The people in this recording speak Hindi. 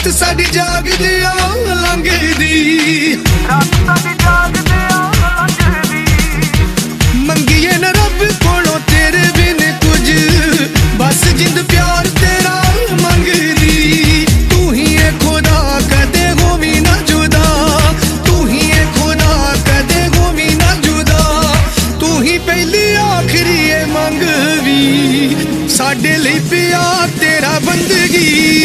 रात साडी जागदे आ लंघदी, रात साडी जागदे आ लंघदी। मंगिए न रब कोलों तेरे बिन कुछ, बस जिंद प्यार तेरा मंगदी। तू ही है खुदा कदे होवी ना जुदा, तू ही है खुदा कदे होवी ना जुदा। तू ही पहली आखिरी है मंगवी, साडे लई प्यार तेरा बंदगी।